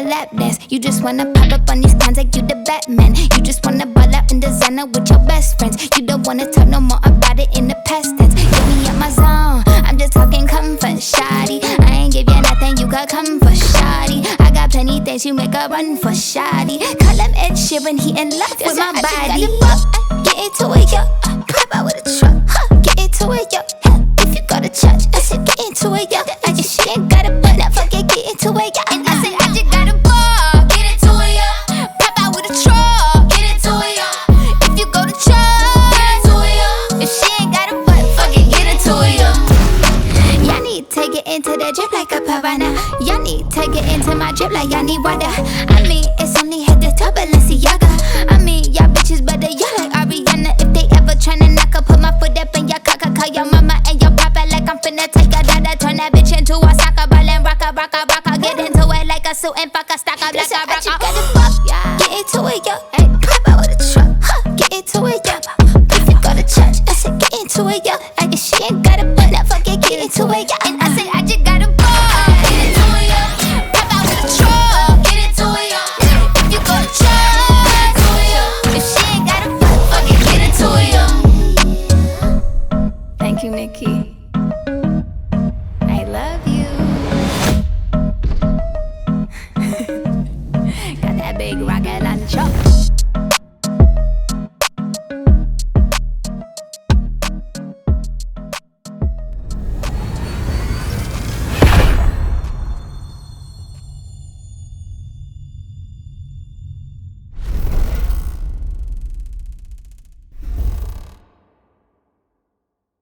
lap dance. You just wanna pop up on these cons like you the Batman. You just wanna ball out in designer with your best friends. You don't wanna talk no more about it in the past tense. Get me out my zone, I'm just talking comfort, shawty. I ain't give you nothing, you could come for shawty. I got plenty things you make a run for shawty. Call him Ed Sheeran, he in love with my body. Get into it, yo, pop out with a truck, get into it, yo. If you go to church, I said get into it, yo. Like if she ain't got a butt, now fuck it, get into it, yo. And I said I just got a ball, get into it, yo. Pop out with a truck, get into it, yo. If you go to church, get into it, yo. If she ain't got a butt, fuck it, get into it, yo. Y'all need to get into the drip like a piranha. Y'all need to get into my drip like y'all need water. I mean, it's only head to toe, Balenciaga. I mean, y'all bitches better, y'all like Ariana. If they ever tryna knock, I put my foot up in your cock. Call your mama and your papa like I'm finna take a dada. Turn that bitch into a soccer ball and rock. Get into it like a suit and fuck a stock up like a rock. Get into it, yo. Ay, pop out with a truck. Get into it, yo. If you go to church, I said get into it, yo. Like if she ain't got a butt, now fuck it, get into it, yo. And I said I just got a ball. Get into it, yo. Pop out with a truck. Get into it, yo. If you go to church, get into it, yo. If she ain't got a butt, fuck it, get into it, yo. Thank you, Nikki. I love you. Got that big rocket launcher.